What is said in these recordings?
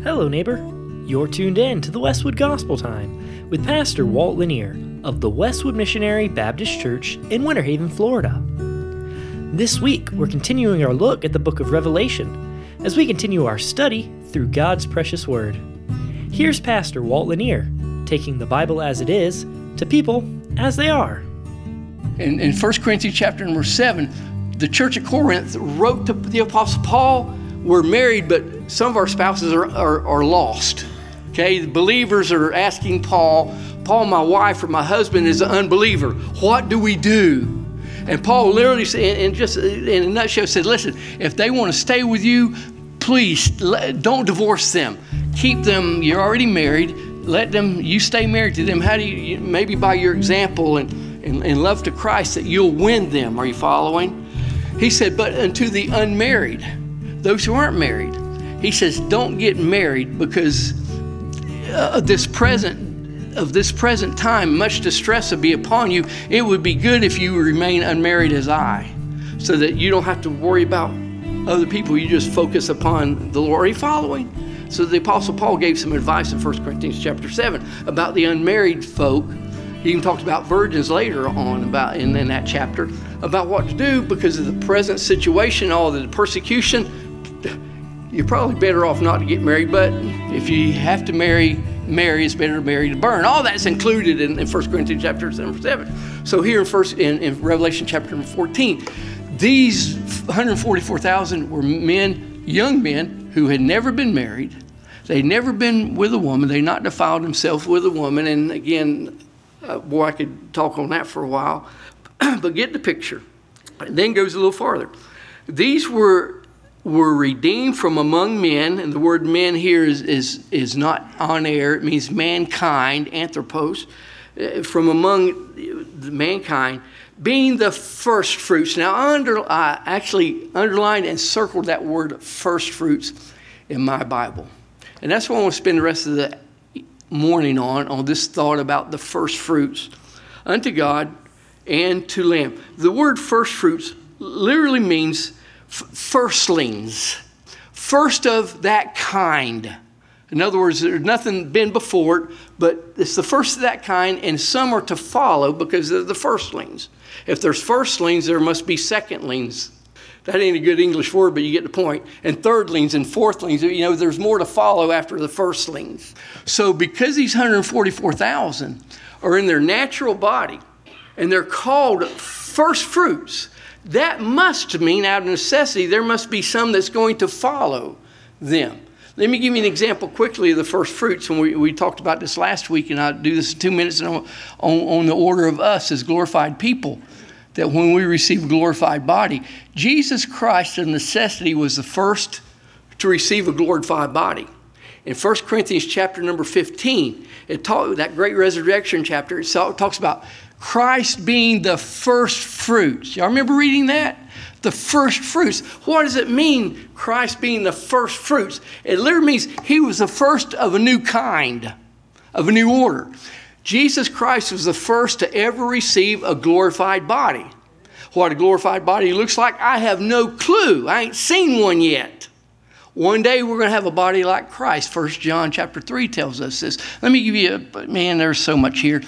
Hello, neighbor. You're tuned in to the Westwood Gospel Time with Pastor Walt Lanier of the Westwood Missionary Baptist Church in Winter Haven, Florida. This week, we're continuing our look at the book of Revelation as we continue our study through God's precious Word. Here's Pastor Walt Lanier taking the Bible as it is to people as they are. In 1 Corinthians chapter number 7, the church at Corinth wrote to the Apostle Paul, we're married, but some of our spouses are lost. Okay, the believers are asking Paul, my wife or my husband is an unbeliever. What do we do? And Paul literally said, and just in a nutshell said, listen, if they want to stay with you, please don't divorce them. Keep them, you're already married. Let them, you stay married to them. How do you, maybe by your example and love to Christ, that you'll win them. Are you following? He said, but unto the unmarried, those who aren't married, he says, don't get married because of this present time, much distress will be upon you. It would be good if you remain unmarried as I, so that you don't have to worry about other people. You just focus upon the Lord. Are you following? So the Apostle Paul gave some advice in 1 Corinthians chapter 7 about the unmarried folk. He even talked about virgins later on about in that chapter about what to do because of the present situation, all the persecution. You're probably better off not to get married, but if you have to marry, it's better to marry to burn. All that's included in 1 Corinthians chapter 7. So here in Revelation chapter 14, these 144,000 were men, young men, who had never been married. They'd never been with a woman. They'd not defiled themselves with a woman. And again, boy, I could talk on that for a while. But get the picture. It then goes a little farther. These were redeemed from among men, and the word men here is not on air. It means mankind, anthropos, from among the mankind, being the first fruits. Now, I actually underlined and circled that word first fruits in my Bible. And that's what I want to spend the rest of the morning on this thought about the first fruits unto God and to Lamb. The word first fruits literally means firstlings, first of that kind. In other words, there's nothing been before it, but it's the first of that kind, and some are to follow because they're the firstlings. If there's firstlings, there must be secondlings. That ain't a good English word, but you get the point. And thirdlings and fourthlings, there's more to follow after the firstlings. So because these 144,000 are in their natural body, and they're called first fruits, that must mean, out of necessity, there must be some that's going to follow them. Let me give you an example quickly of the first fruits. And we talked about this last week, and I'll do this in 2 minutes on the order of us as glorified people, that when we receive a glorified body, Jesus Christ of necessity was the first to receive a glorified body. In 1 Corinthians chapter number 15, that great resurrection chapter, it talks about Christ being the first fruits. Y'all remember reading that? The first fruits. What does it mean, Christ being the first fruits? It literally means he was the first of a new kind, of a new order. Jesus Christ was the first to ever receive a glorified body. What a glorified body looks like, I have no clue. I ain't seen one yet. One day we're going to have a body like Christ. 1 John chapter 3 tells us this. Let me give you there's so much here.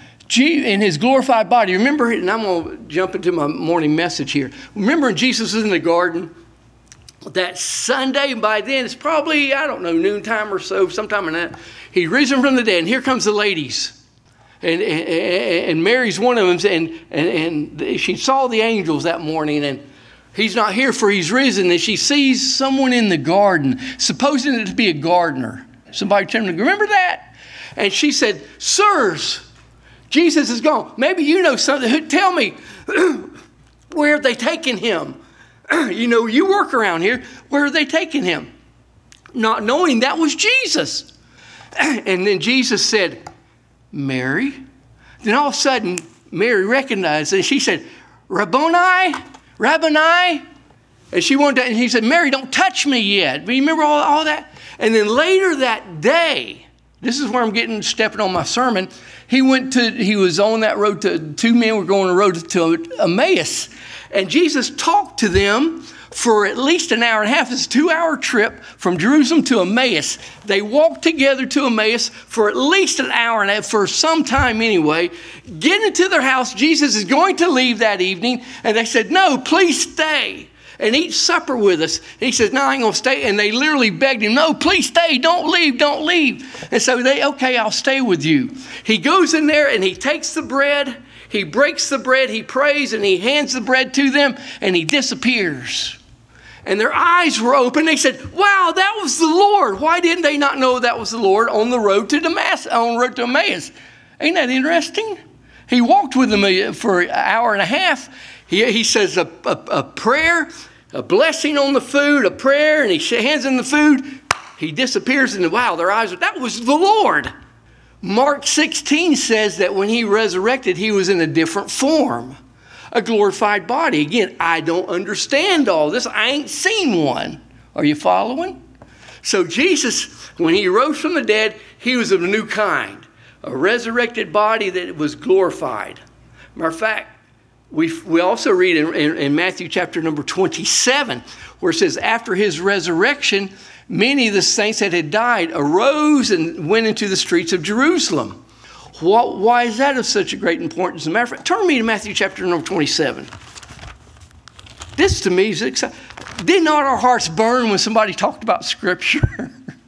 In his glorified body, remember, and I'm going to jump into my morning message here. Remember when Jesus was in the garden that Sunday, and by then it's probably, noontime or so, sometime in that, he's risen from the dead, and here comes the ladies. And Mary's one of them, and she saw the angels that morning, and he's not here for he's risen, and she sees someone in the garden, supposing it to be a gardener. Somebody turned to remember that? And she said, sirs, Jesus is gone. Maybe you know something. Tell me, where have they taken him? You work around here. Where are they taking him? Not knowing that was Jesus. And then Jesus said, Mary. Then all of a sudden, Mary recognized it. And she said, Rabboni. And and he said, Mary, don't touch me yet. But you remember all that? And then later that day, this is where I'm stepping on my sermon. He was on that road two men were going on the road to Emmaus. And Jesus talked to them for at least an hour and a half. It's a 2-hour trip from Jerusalem to Emmaus. They walked together to Emmaus for at least an hour and a half, for some time anyway. Get into their house. Jesus is going to leave that evening. And they said, no, please stay and eat supper with us. And he says, no, I ain't going to stay. And they literally begged him, no, please stay. Don't leave. Don't leave. And so okay, I'll stay with you. He goes in there and he takes the bread. He breaks the bread. He prays and he hands the bread to them and he disappears. And their eyes were open. They said, wow, that was the Lord. Why didn't they not know that was the Lord on the road to Emmaus? Ain't that interesting? He walked with them for an hour and a half. He says a prayer, a blessing on the food, a prayer, and he hands them the food. He disappears, and wow, their eyes, that was the Lord. Mark 16 says that when he resurrected, he was in a different form. A glorified body. Again, I don't understand all this. I ain't seen one. Are you following? So Jesus, when he rose from the dead, he was of a new kind. A resurrected body that was glorified. Matter of fact, we also read in Matthew chapter number 27, where it says, after his resurrection, many of the saints that had died arose and went into the streets of Jerusalem. Why is that of such a great importance? As a matter of fact, turn with me to Matthew chapter number 27. This to me is exciting. Did not our hearts burn when somebody talked about Scripture?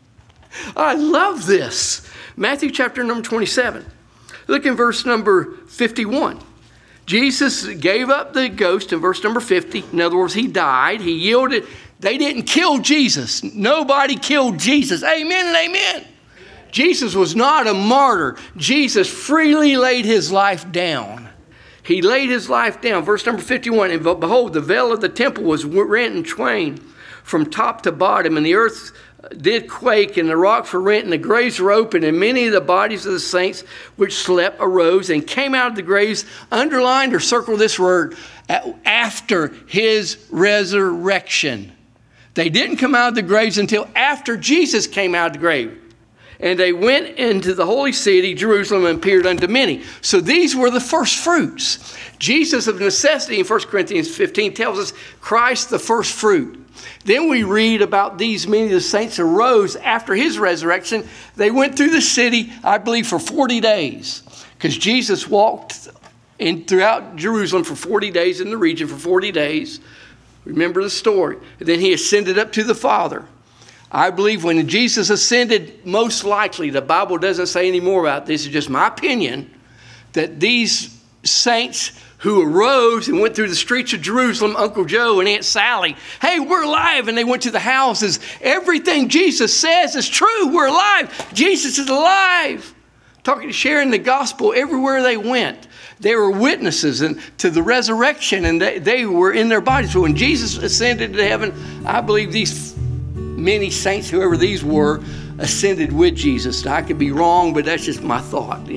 I love this. Matthew chapter number 27. Look in verse number 51. Jesus gave up the ghost in verse number 50. In other words, he died. He yielded. They didn't kill Jesus. Nobody killed Jesus. Amen and amen. Jesus was not a martyr. Jesus freely laid his life down. He laid his life down. Verse number 51, and behold, the veil of the temple was rent in twain from top to bottom, and the earth did quake, and the rocks were rent, and the graves were opened, and many of the bodies of the saints which slept arose and came out of the graves. Underlined or circle this word, after his resurrection. They didn't come out of the graves until after Jesus came out of the grave. And they went into the holy city, Jerusalem, and appeared unto many. So these were the first fruits. Jesus of necessity in 1 Corinthians 15 tells us Christ the first fruit. Then we read about these many of the saints arose after his resurrection. They went through the city, I believe, for 40 days. Because Jesus walked throughout Jerusalem for 40 days, in the region for 40 days. Remember the story. And then he ascended up to the Father. I believe when Jesus ascended, most likely, the Bible doesn't say any more about this, it's just my opinion, that these saints who arose and went through the streets of Jerusalem, Uncle Joe and Aunt Sally, hey, we're alive, and they went to the houses. Everything Jesus says is true. We're alive. Jesus is alive. Sharing the gospel everywhere they went. They were witnesses to the resurrection, and they were in their bodies. So when Jesus ascended to heaven, I believe these many saints, whoever these were, ascended with Jesus. Now, I could be wrong, but that's just my thought,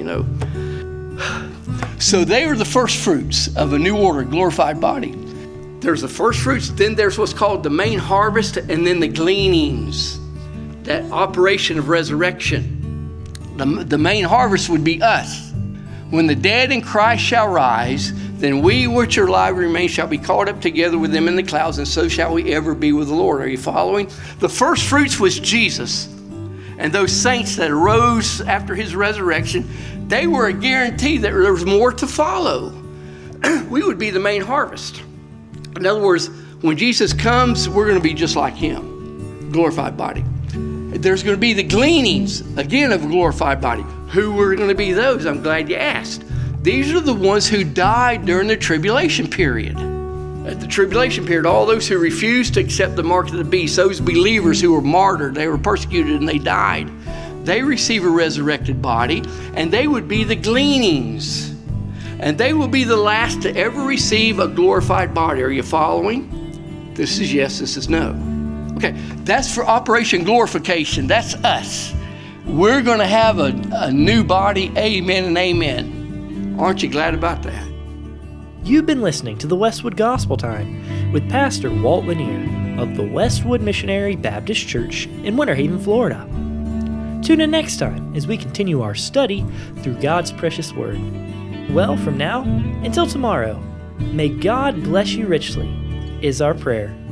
So they are the first fruits of a new order, glorified body. There's the first fruits, then there's what's called the main harvest, and then the gleanings, that operation of resurrection. The main harvest would be us. When the dead in Christ shall rise, then we which are alive remain shall be caught up together with them in the clouds, and so shall we ever be with the Lord. Are you following? The first fruits was Jesus. And those saints that arose after his resurrection, they were a guarantee that there was more to follow. We would be the main harvest. In other words, when Jesus comes, we're going to be just like him. Glorified body. There's going to be the gleanings, again, of a glorified body. Who were going to be those? I'm glad you asked. These are the ones who died during the tribulation period. At the tribulation period, all those who refused to accept the mark of the beast, those believers who were martyred, they were persecuted and they died, they receive a resurrected body, and they would be the gleanings. And they will be the last to ever receive a glorified body. Are you following? This is yes, this is no. Okay, that's for Operation Glorification. That's us. We're going to have a new body. Amen and amen. Aren't you glad about that? You've been listening to the Westwood Gospel Time with Pastor Walt Lanier of the Westwood Missionary Baptist Church in Winter Haven, Florida. Tune in next time as we continue our study through God's precious Word. Well, from now until tomorrow, may God bless you richly, is our prayer.